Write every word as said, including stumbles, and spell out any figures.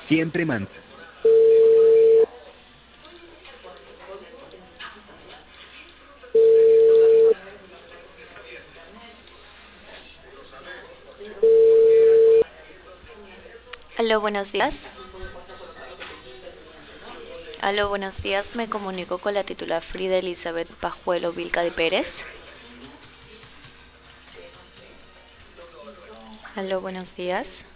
Siempre man. Aló, buenos días. Aló, buenos días. Me comunico con la titular Frida Elizabeth Pajuelo Vilca de Pérez. Aló, buenos días.